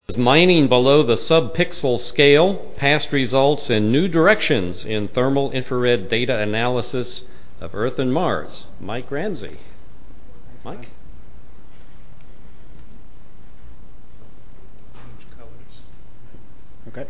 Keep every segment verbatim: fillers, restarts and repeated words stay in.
Mining below the sub-pixel scale, past results and new directions in thermal infrared data analysis of Earth and Mars. Mike Ramsey. Mike? Okay.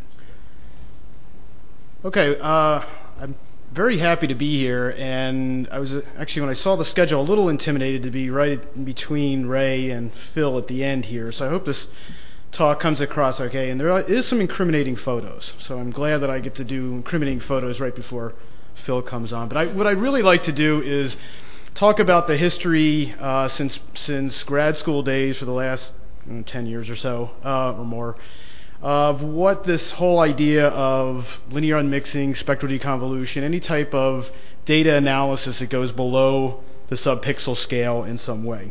Okay, uh, I'm very happy to be here, and I was uh, actually, when I saw the schedule, a little intimidated to be right in between Ray and Phil at the end here, so I hope this talk comes across okay. And there are, is some incriminating photos, so I'm glad that I get to do incriminating photos right before Phil comes on. But I, what I'd really like to do is talk about the history uh, since since grad school days for the last you know, ten years or so, uh, or more, of what this whole idea of linear unmixing, spectral deconvolution, any type of data analysis that goes below the sub-pixel scale in some way.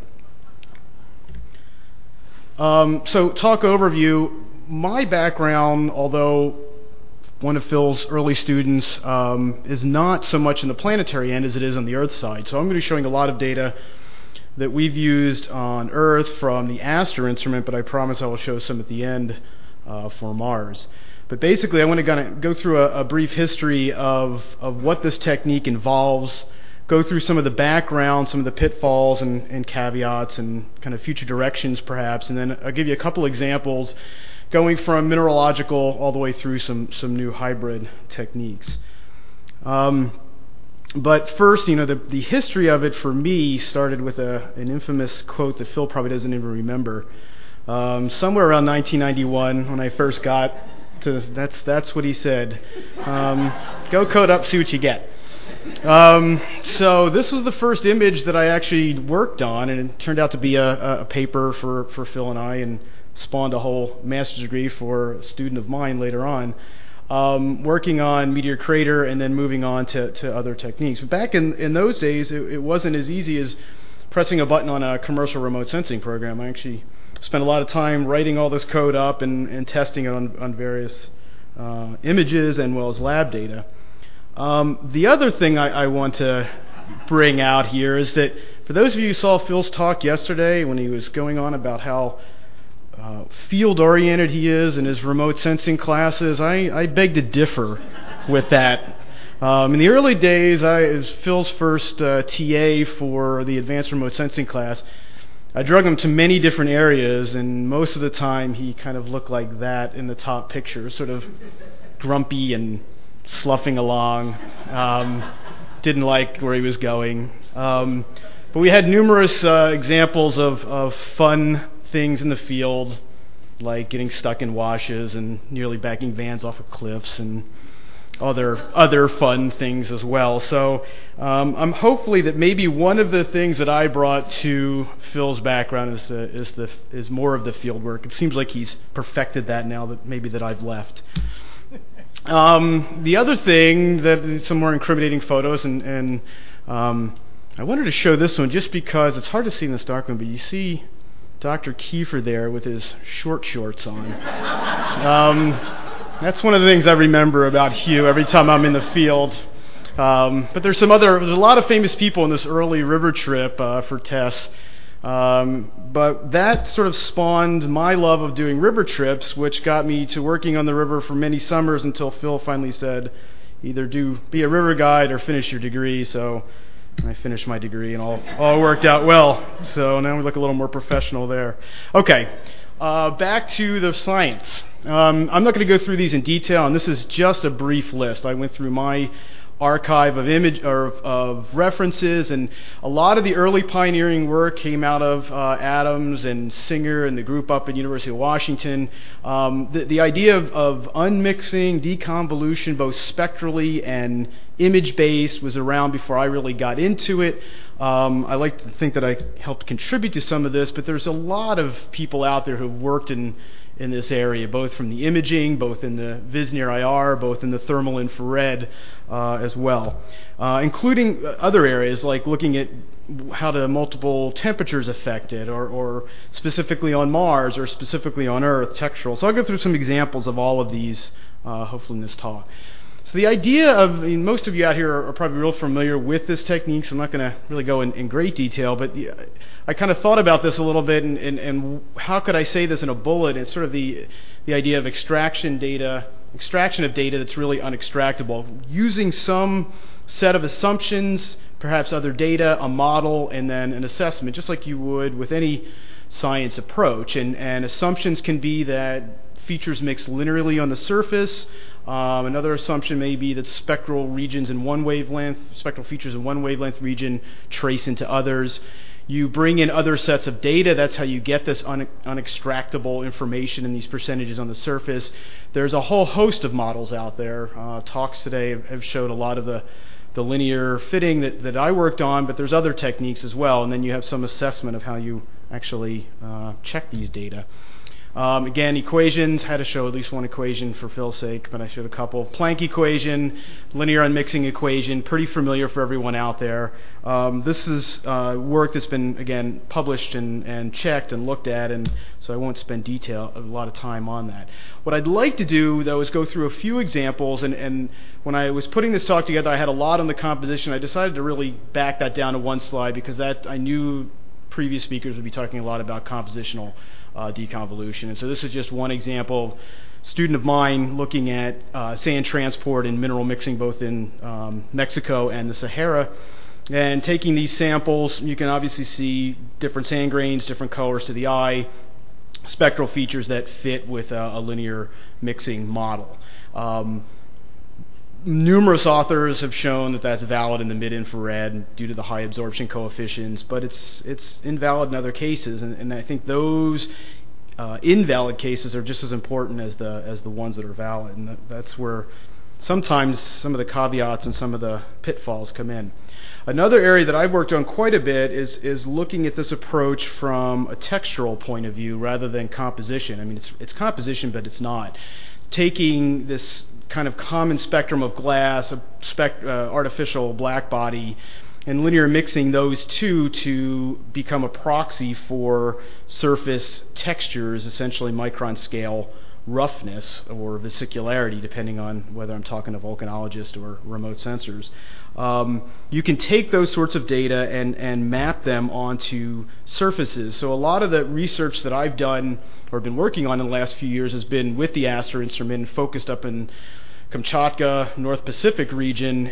Um, so talk overview, my background, although one of Phil's early students, um, is not so much in the planetary end as it is on the Earth side. So I'm going to be showing a lot of data that we've used on Earth from the Aster instrument, but I promise I will show some at the end uh, for Mars. But basically I want to kind of go through a, a brief history of, of what this technique involves, go through some of the background, some of the pitfalls and, and caveats and kind of future directions perhaps, and then I'll give you a couple examples going from mineralogical all the way through some, some new hybrid techniques. Um, but first, you know, the, the history of it for me started with a, an infamous quote that Phil probably doesn't even remember. Um, somewhere around nineteen ninety-one when I first got to, that's, that's what he said. Um, go code up, see what you get. Um, so this was the first image that I actually worked on, and it turned out to be a, a paper for, for Phil and I, and spawned a whole master's degree for a student of mine later on, um, working on Meteor Crater and then moving on to, to other techniques. But back in, in those days, it, it wasn't as easy as pressing a button on a commercial remote sensing program. I actually spent a lot of time writing all this code up and, and testing it on, on various uh, images and well as lab data. Um, the other thing I, I want to bring out here is that for those of you who saw Phil's talk yesterday when he was going on about how uh, field-oriented he is in his remote sensing classes, I, I beg to differ with that. Um, in the early days, I was Phil's first uh, T A for the advanced remote sensing class. I drug him to many different areas, and most of the time he kind of looked like that in the top picture, sort of grumpy and sloughing along, um, didn't like where he was going. Um, but we had numerous uh, examples of, of fun things in the field, like getting stuck in washes and nearly backing vans off of cliffs and other other fun things as well. So um, I'm hopefully that maybe one of the things that I brought to Phil's background is the is the is more of the field work. It seems like he's perfected that now that maybe that I've left. Um, the other thing, that some more incriminating photos, and, and um, I wanted to show this one just because it's hard to see in this dark room, but you see Doctor Kiefer there with his short shorts on. Um, that's one of the things I remember about Hugh every time I'm in the field. Um, but there's some other, there's a lot of famous people in this early river trip uh, for Tess. Um, but that sort of spawned my love of doing river trips, which got me to working on the river for many summers until Phil finally said, either do be a river guide or finish your degree. So I finished my degree and all, all worked out well. So now we look a little more professional there. Okay, uh, back to the science. Um, I'm not going to go through these in detail, and this is just a brief list. I went through my archive of image or of references, and a lot of the early pioneering work came out of uh, Adams and Singer and the group up at University of Washington. Um, the, the idea of, of unmixing, deconvolution, both spectrally and image-based, was around before I really got into it. Um, I like to think that I helped contribute to some of this, but there's a lot of people out there who have worked in in this area, both from the imaging, both in the Vis-Near I R, both in the thermal infrared uh, as well, uh, including other areas like looking at how do multiple temperatures affect it, or, or specifically on Mars or specifically on Earth, textural. So I'll go through some examples of all of these, uh, hopefully in this talk. So the idea of, I mean, most of you out here are, are probably real familiar with this technique, so I'm not going to really go in, in great detail, but yeah, I kind of thought about this a little bit, and, and, and how could I say this in a bullet? It's sort of the the idea of extraction data, extraction of data that's really unextractable, using some set of assumptions, perhaps other data, a model, and then an assessment, just like you would with any science approach. And, and assumptions can be that features mix linearly on the surface. Um, another assumption may be that spectral regions in one wavelength, spectral features in one wavelength region trace into others. You bring in other sets of data. That's how you get this un- unextractable information in these percentages on the surface. There's a whole host of models out there. Uh, talks today have, have showed a lot of the, the linear fitting that, that I worked on, but there's other techniques as well. And then you have some assessment of how you actually uh, check these data. Um, again, equations, had to show at least one equation for Phil's sake, but I showed a couple. Planck equation, linear unmixing equation, pretty familiar for everyone out there. Um, this is uh, work that's been, again, published and, and checked and looked at, and so I won't spend detail a lot of time on that. What I'd like to do, though, is go through a few examples, and, and when I was putting this talk together, I had a lot on the composition. I decided to really back that down to one slide because that I knew previous speakers would be talking a lot about compositional Uh, deconvolution. And so this is just one example. Student of mine looking at uh, sand transport and mineral mixing both in um, Mexico and the Sahara. And taking these samples, you can obviously see different sand grains, different colors to the eye, spectral features that fit with a, a linear mixing model. Um, Numerous authors have shown that that's valid in the mid-infrared due to the high absorption coefficients, but it's it's invalid in other cases, and, and I think those uh, invalid cases are just as important as the as the ones that are valid, and that, that's where sometimes some of the caveats and some of the pitfalls come in. Another area that I've worked on quite a bit is is looking at this approach from a textural point of view rather than composition. I mean, it's it's composition, but it's not. Taking this kind of common spectrum of glass, a spec, uh, artificial black body, and linear mixing those two to become a proxy for surface textures, essentially micron scale roughness or vesicularity, depending on whether I'm talking to volcanologists or remote sensors. Um, you can take those sorts of data and, and map them onto surfaces. So a lot of the research that I've done or been working on in the last few years has been with the Aster instrument, focused up in Kamchatka, North Pacific region,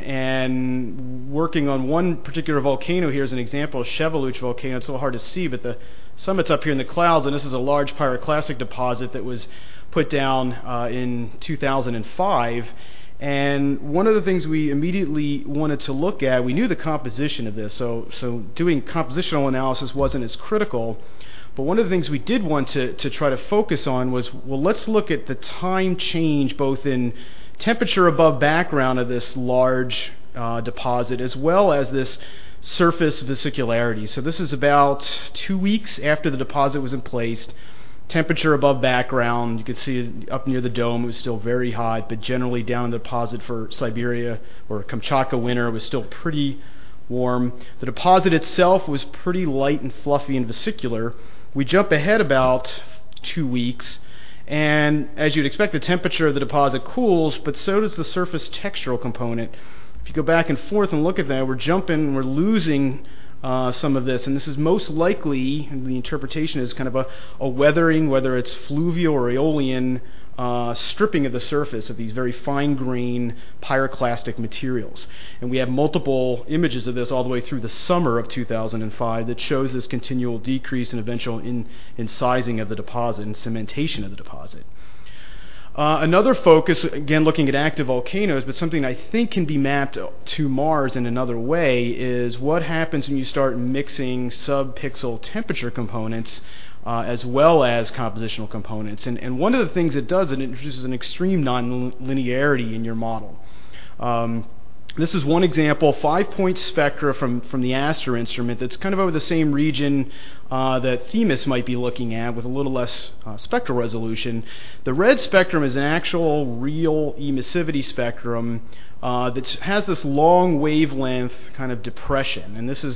and working on one particular volcano here as an example, Sheveluch volcano. It's a little hard to see, but the summit's up here in the clouds, and this is a large pyroclastic deposit that was put down uh, in two thousand five. And one of the things we immediately wanted to look at, we knew the composition of this, so so doing compositional analysis wasn't as critical. But one of the things we did want to, to try to focus on was, well, let's look at the time change both in temperature above background of this large uh, deposit as well as this surface vesicularity. So this is about two weeks after the deposit was in place. Temperature above background, you can see up near the dome, it was still very hot, but generally down in the deposit for Siberia or Kamchatka winter, it was still pretty warm. The deposit itself was pretty light and fluffy and vesicular. We jump ahead about two weeks, and as you'd expect, the temperature of the deposit cools, but so does the surface textural component. If you go back and forth and look at that, we're jumping, we're losing Uh, some of this, and this is most likely, and the interpretation is kind of a, a weathering, whether it's fluvial or aeolian uh, stripping of the surface of these very fine-grained pyroclastic materials. And we have multiple images of this all the way through the summer of two thousand five that shows this continual decrease and eventual in, in sizing of the deposit and cementation of the deposit. Uh, another focus, again looking at active volcanoes, but something I think can be mapped to Mars in another way, is what happens when you start mixing sub-pixel temperature components uh, as well as compositional components. And, and one of the things it does, it introduces an extreme non-linearity in your model. Um, This is one example, five-point spectra from, from the Aster instrument that's kind of over the same region uh, that Themis might be looking at with a little less uh, spectral resolution. The red spectrum is an actual real emissivity spectrum uh, that has this long wavelength kind of depression. And this is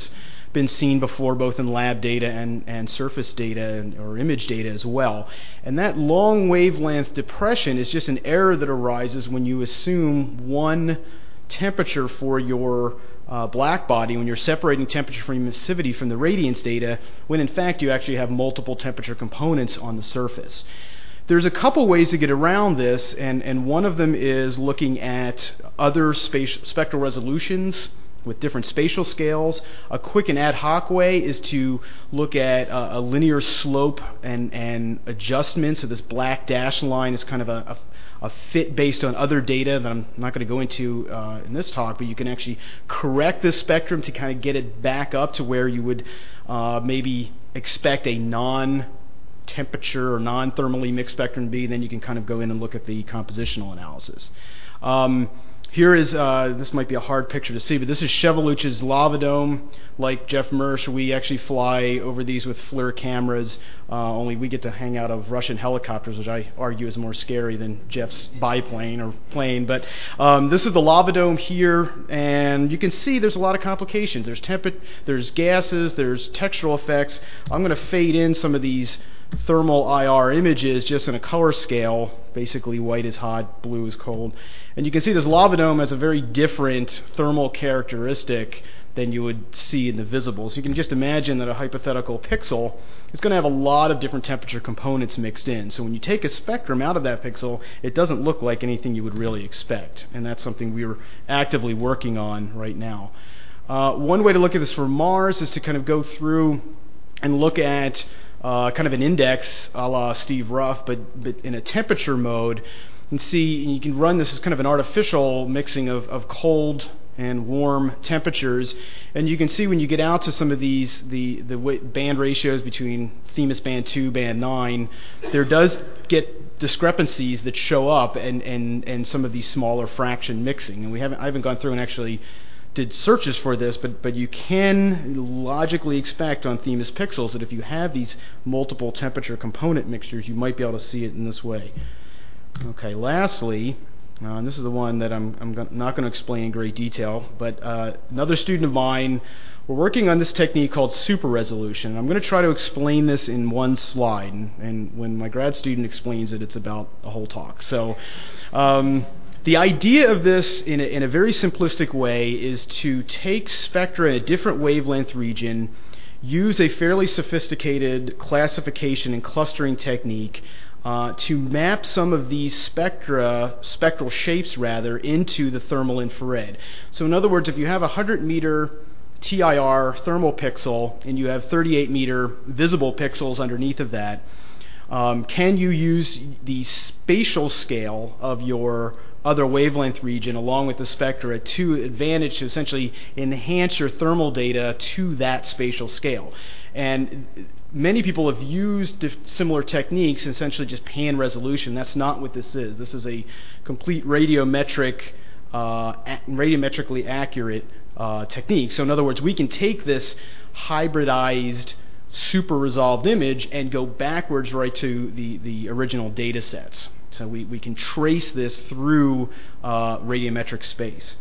been seen before, both in lab data and, and surface data and, or image data as well. And that long wavelength depression is just an error that arises when you assume one temperature for your uh, black body, when you're separating temperature from emissivity from the radiance data, when in fact you actually have multiple temperature components on the surface. There's a couple ways to get around this, and, and one of them is looking at other space, spectral resolutions with different spatial scales. A quick and ad hoc way is to look at uh, a linear slope and, and adjustment. So this black dashed line is kind of a, a, a fit based on other data that I'm not going to go into uh, in this talk, but you can actually correct this spectrum to kind of get it back up to where you would uh, maybe expect a non temperature or non-thermally mixed spectrum to be. Then you can kind of go in and look at the compositional analysis. Um, Here is, uh, this might be a hard picture to see, but this is Sheveluch's lava dome. Like Jeff Mersch, we actually fly over these with FLIR cameras, uh, only we get to hang out of Russian helicopters, which I argue is more scary than Jeff's biplane or plane. But um, this is the lava dome here, and you can see there's a lot of complications. There's temp, there's gases, there's textural effects. I'm going to fade in some of these thermal I R images just in a color scale. Basically, white is hot, blue is cold. And you can see this lava dome has a very different thermal characteristic than you would see in the visible. So you can just imagine that a hypothetical pixel is going to have a lot of different temperature components mixed in. So when you take a spectrum out of that pixel, it doesn't look like anything you would really expect. And that's something we're actively working on right now. Uh, one way to look at this for Mars is to kind of go through and look at Uh, kind of an index a la Steve Ruff, but, but in a temperature mode, and see, and you can run this as kind of an artificial mixing of, of cold and warm temperatures, and you can see when you get out to some of these, the, the band ratios between Themis band two, band nine, there does get discrepancies that show up and, and, and some of these smaller fraction mixing, and we haven't, I haven't gone through and actually did searches for this, but but you can logically expect on Themis pixels that if you have these multiple temperature component mixtures, you might be able to see it in this way. Okay, lastly, uh, and this is the one that I'm, I'm go- not going to explain in great detail, but uh, another student of mine, we're working on this technique called super resolution. And I'm going to try to explain this in one slide, and, and when my grad student explains it, it's about a whole talk. So. Um, The idea of this, in a, in a very simplistic way, is to take spectra in a different wavelength region, use a fairly sophisticated classification and clustering technique uh, to map some of these spectra, spectral shapes rather, into the thermal infrared. So in other words, if you have a one hundred meter T I R thermal pixel and you have thirty-eight meter visible pixels underneath of that, um, can you use the spatial scale of your other wavelength region along with the spectra to advantage to essentially enhance your thermal data to that spatial scale? And many people have used similar techniques, essentially just pan resolution. That's not what this is. This is a complete radiometric, uh, radiometrically accurate uh, technique. So in other words, we can take this hybridized super resolved image and go backwards right to the, the original data sets. So we, we can trace this through uh, radiometric space.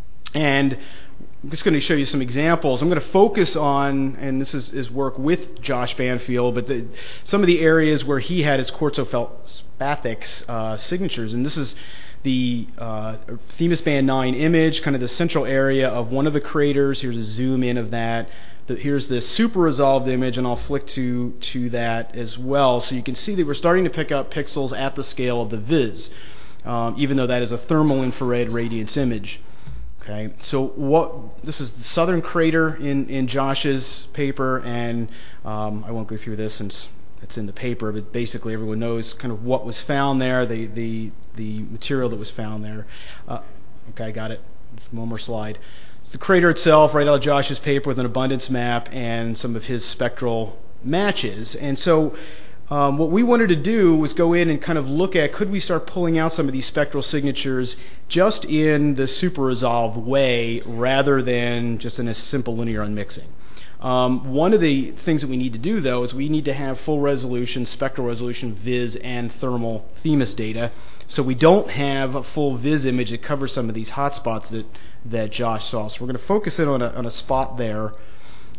And I'm just going to show you some examples. I'm going to focus on, and this is, is work with Josh Banfield, but the, some of the areas where he had his quartzo-feldspathics uh, signatures. And this is the uh, Themis band nine image, kind of the central area of one of the craters. Here's a zoom in of that. The, here's this super resolved image, and I'll flick to, to that as well. So you can see that we're starting to pick up pixels at the scale of the Viz, um, even though that is a thermal infrared radiance image. Okay, so what? This is the southern crater in, in Josh's paper, and um, I won't go through this since it's in the paper, but basically everyone knows kind of what was found there, the, the, the material that was found there. Uh, okay, I got it. Just one more slide. It's the crater itself, right out of Josh's paper with an abundance map and some of his spectral matches. And so um, what we wanted to do was go in and kind of look at, could we start pulling out some of these spectral signatures just in the super resolved way rather than just in a simple linear unmixing. Um, one of the things that we need to do, though, is we need to have full resolution, spectral resolution, Viz, and thermal Themis data. So we don't have a full Viz image that covers some of these hotspots that, that Josh saw. So we're going to focus in on a, on a spot there.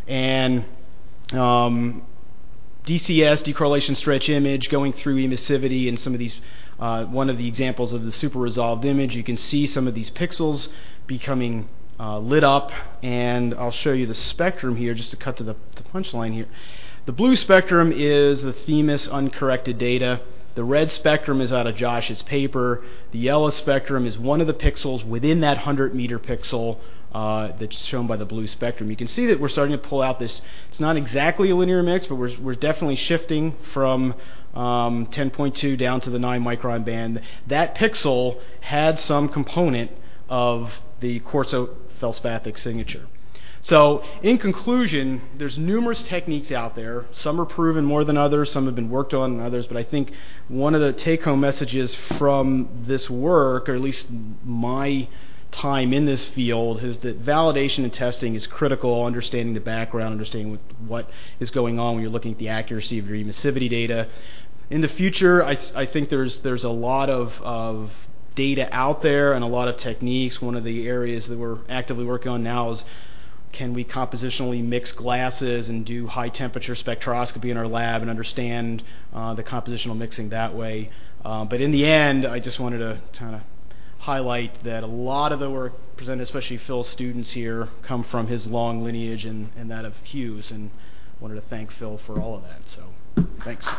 And um, D C S, decorrelation stretch image, going through emissivity and some of these, uh, one of the examples of the super resolved image, you can see some of these pixels becoming uh, lit up, and I'll show you the spectrum here just to cut to the, the punchline here. The blue spectrum is the Themis uncorrected data. The red spectrum is out of Josh's paper. The yellow spectrum is one of the pixels within that one hundred meter pixel uh, that's shown by the blue spectrum. You can see that we're starting to pull out this, it's not exactly a linear mix, but we're, we're definitely shifting from um, ten point two down to the nine micron band. That pixel had some component of the quartzo-feldspathic signature. So, in conclusion, there's numerous techniques out there. Some are proven more than others, some have been worked on than others, but I think one of the take-home messages from this work, or at least my time in this field, is that validation and testing is critical, understanding the background, understanding what, what is going on when you're looking at the accuracy of your emissivity data. In the future, I, I think there's, there's a lot of, of data out there and a lot of techniques. One of the areas that we're actively working on now is, can we compositionally mix glasses and do high temperature spectroscopy in our lab and understand uh, the compositional mixing that way? Uh, but in the end, I just wanted to kind of highlight that a lot of the work presented, especially Phil's students here, come from his long lineage and, and that of Hugh's, and wanted to thank Phil for all of that. So, thanks.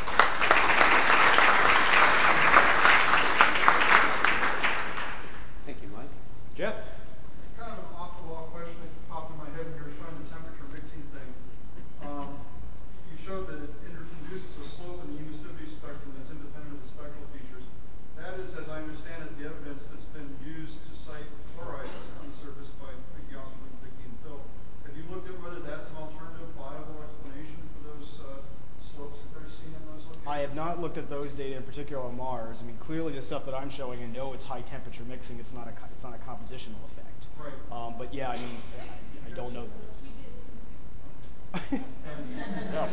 Thank you, Mike. Jeff? Kind of an off-the-wall question that popped in my head when you were showing the temperature mixing thing. Um, you showed that it introduces a slope in the emissivity spectrum that's independent of the spectral features. That is, as I understand it, the evidence that's been used to cite chlorides on the surface by Vicky Osborne, Vicky, and Phil. Have you looked at whether that's an alternative, viable explanation for those uh, slopes that they're seeing in those locations? I have not looked at those data in particular on Mars. I mean, clearly the stuff that I'm showing, I know it's high temperature mixing. It's not a it's not a compositional effect. Right. Um, but yeah, I mean, I, I don't know. No.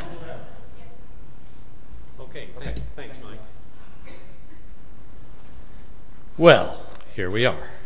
Okay, okay. Thanks, Mike. Well, here we are.